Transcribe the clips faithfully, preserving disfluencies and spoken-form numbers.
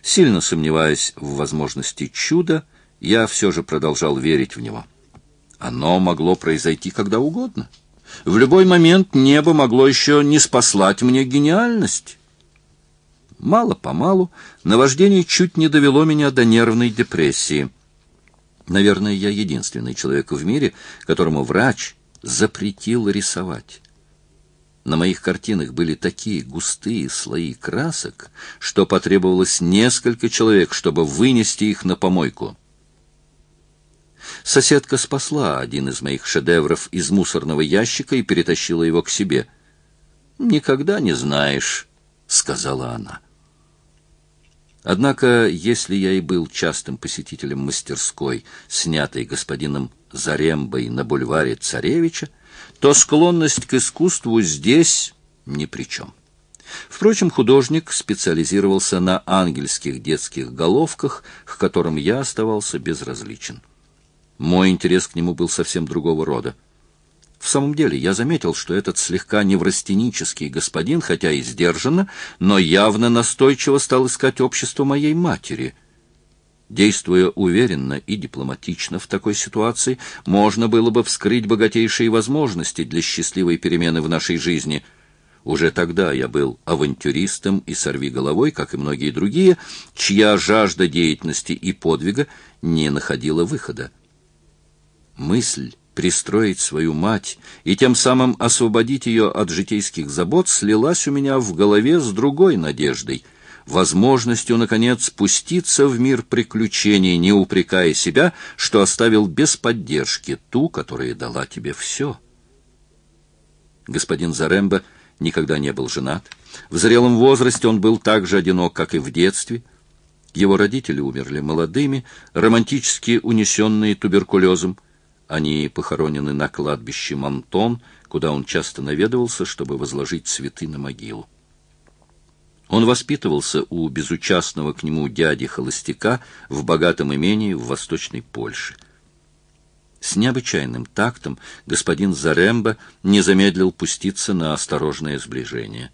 Сильно сомневаясь в возможности чуда, я все же продолжал верить в него. Оно могло произойти когда угодно. В любой момент небо могло еще не спаслать мне гениальность. Мало-помалу наваждение чуть не довело меня до нервной депрессии. Наверное, я единственный человек в мире, которому врач запретил рисовать. На моих картинах были такие густые слои красок, что потребовалось несколько человек, чтобы вынести их на помойку. Соседка спасла один из моих шедевров из мусорного ящика и перетащила его к себе. «Никогда не знаешь», — сказала она. Однако, если я и был частым посетителем мастерской, снятой господином Зарембой на бульваре Царевича, то склонность к искусству здесь ни при чем. Впрочем, художник специализировался на ангельских детских головках, к которым я оставался безразличен. Мой интерес к нему был совсем другого рода. В самом деле, я заметил, что этот слегка неврастенический господин, хотя и сдержанно, но явно настойчиво стал искать общество моей матери. Действуя уверенно и дипломатично в такой ситуации, можно было бы вскрыть богатейшие возможности для счастливой перемены в нашей жизни. Уже тогда я был авантюристом и сорвиголовой, как и многие другие, чья жажда деятельности и подвига не находила выхода. Мысль пристроить свою мать и тем самым освободить ее от житейских забот слилась у меня в голове с другой надеждой, возможностью, наконец, спуститься в мир приключений, не упрекая себя, что оставил без поддержки ту, которая дала тебе все. Господин Заремба никогда не был женат. В зрелом возрасте он был так же одинок, как и в детстве. Его родители умерли молодыми, романтически унесенные туберкулезом. Они похоронены на кладбище Мантон, куда он часто наведывался, чтобы возложить цветы на могилу. Он воспитывался у безучастного к нему дяди-холостяка в богатом имении в Восточной Польше. С необычайным тактом господин Заремба не замедлил пуститься на осторожное сближение.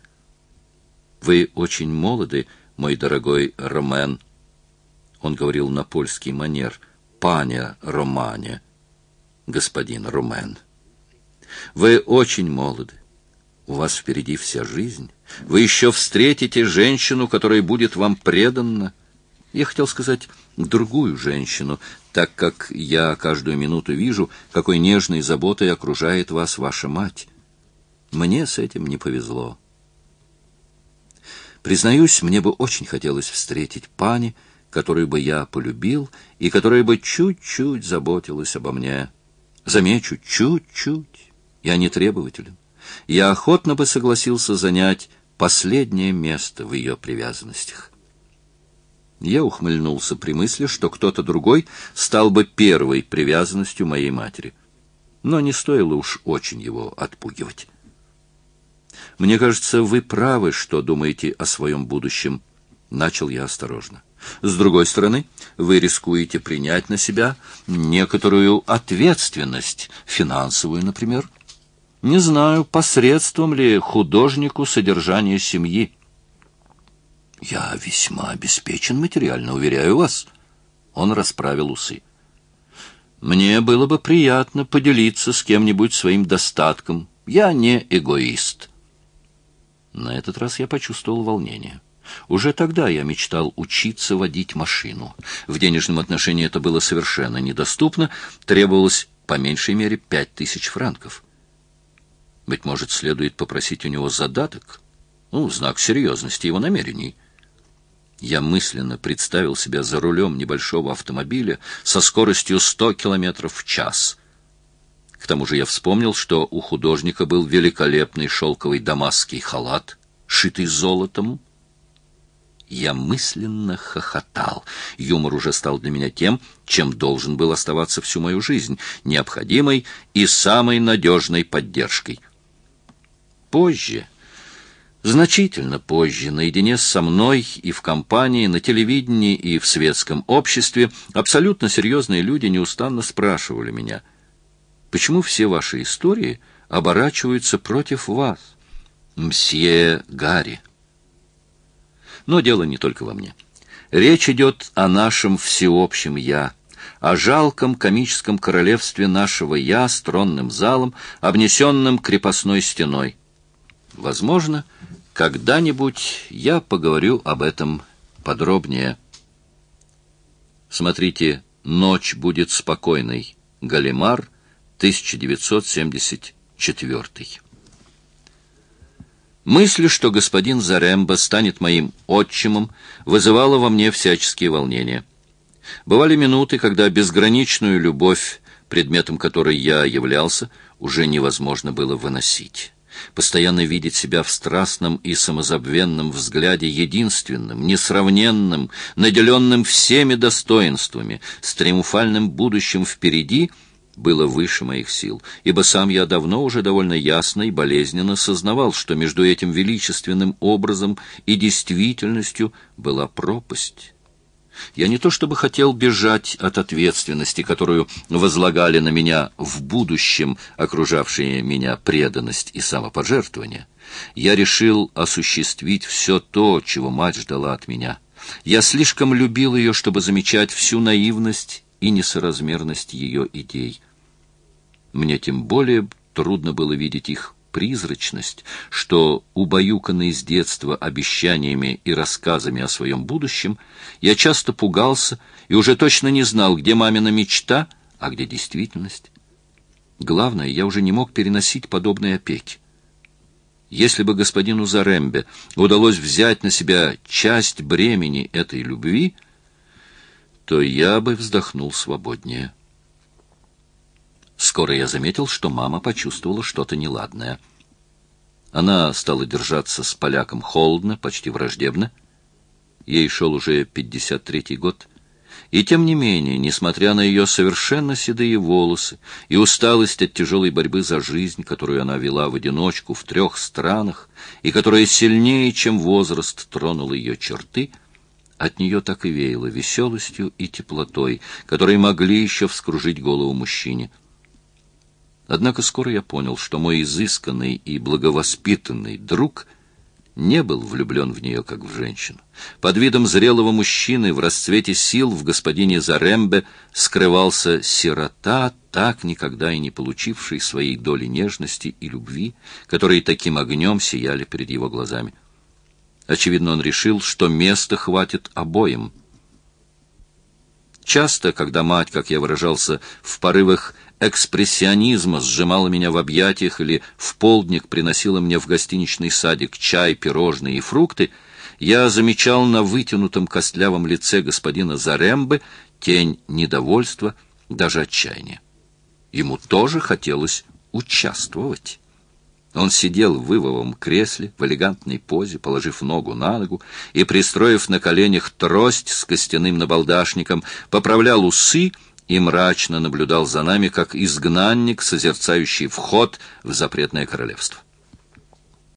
«Вы очень молоды, мой дорогой Ромен», — он говорил на польский манер, «паня Романе», господин Ромен. «Вы очень молоды. У вас впереди вся жизнь. Вы еще встретите женщину, которая будет вам преданна. Я хотел сказать другую женщину, так как я каждую минуту вижу, какой нежной заботой окружает вас ваша мать. Мне с этим не повезло. Признаюсь, мне бы очень хотелось встретить пани, которую бы я полюбил и которая бы чуть-чуть заботилась обо мне. Замечу, чуть-чуть. Я не требователен. Я охотно бы согласился занять последнее место в ее привязанностях». Я ухмыльнулся при мысли, что кто-то другой стал бы первой привязанностью моей матери. Но не стоило уж очень его отпугивать. «Мне кажется, вы правы, что думаете о своем будущем», — начал я осторожно. «С другой стороны, вы рискуете принять на себя некоторую ответственность, финансовую, например. Не знаю, посредством ли художнику содержания семьи». «Я весьма обеспечен материально, уверяю вас». Он расправил усы. «Мне было бы приятно поделиться с кем-нибудь своим достатком. Я не эгоист». На этот раз я почувствовал волнение. Уже тогда я мечтал учиться водить машину. В денежном отношении это было совершенно недоступно, требовалось по меньшей мере пять тысяч франков. Быть может, следует попросить у него задаток? Ну, знак серьезности его намерений. Я мысленно представил себя за рулем небольшого автомобиля со скоростью сто километров в час. К тому же я вспомнил, что у художника был великолепный шелковый дамасский халат, шитый золотом. Я мысленно хохотал. Юмор уже стал для меня тем, чем должен был оставаться всю мою жизнь, необходимой и самой надежной поддержкой. Позже, значительно позже, наедине со мной и в компании, на телевидении и в светском обществе, абсолютно серьезные люди неустанно спрашивали меня: «Почему все ваши истории оборачиваются против вас, мсье Гарри?» Но дело не только во мне. Речь идет о нашем всеобщем «я», о жалком комическом королевстве нашего «я» с тронным залом, обнесенным крепостной стеной. Возможно, когда-нибудь я поговорю об этом подробнее. Смотрите «Ночь будет спокойной». Галимар, тысяча девятьсот семьдесят четвёртый. Мысль, что господин Зарембо станет моим отчимом, вызывала во мне всяческие волнения. Бывали минуты, когда безграничную любовь, предметом которой я являлся, уже невозможно было выносить. Постоянно видеть себя в страстном и самозабвенном взгляде единственным, несравненным, наделенным всеми достоинствами, с триумфальным будущим впереди, было выше моих сил, ибо сам я давно уже довольно ясно и болезненно сознавал, что между этим величественным образом и действительностью была пропасть. Я не то чтобы хотел бежать от ответственности, которую возлагали на меня в будущем окружавшие меня преданность и самопожертвование. Я решил осуществить все то, чего мать ждала от меня. Я слишком любил ее, чтобы замечать всю наивность и несоразмерность ее идей. Мне тем более трудно было видеть их призрачность, что, убаюканный с детства обещаниями и рассказами о своем будущем, я часто пугался и уже точно не знал, где мамина мечта, а где действительность. Главное, я уже не мог переносить подобной опеки. Если бы господину Зарембе удалось взять на себя часть бремени этой любви, то я бы вздохнул свободнее. Скоро я заметил, что мама почувствовала что-то неладное. Она стала держаться с поляком холодно, почти враждебно. Ей шел уже пятьдесят третий год. И тем не менее, несмотря на ее совершенно седые волосы и усталость от тяжелой борьбы за жизнь, которую она вела в одиночку в трех странах, и которая сильнее, чем возраст, тронула ее черты, от нее так и веяло веселостью и теплотой, которые могли еще вскружить голову мужчине. Однако скоро я понял, что мой изысканный и благовоспитанный друг не был влюблен в нее, как в женщину. Под видом зрелого мужчины в расцвете сил в господине Зарембе скрывался сирота, так никогда и не получивший своей доли нежности и любви, которые таким огнем сияли перед его глазами. Очевидно, он решил, что места хватит обоим. Часто, когда мать, как я выражался, в порывах экспрессионизма сжимала меня в объятиях или в полдник приносила мне в гостиничный садик чай, пирожные и фрукты, я замечал на вытянутом костлявом лице господина Зарембе тень недовольства, даже отчаяния. Ему тоже хотелось участвовать. Он сидел в ивовом кресле, в элегантной позе, положив ногу на ногу и, пристроив на коленях трость с костяным набалдашником, поправлял усы и мрачно наблюдал за нами, как изгнанник, созерцающий вход в запретное королевство.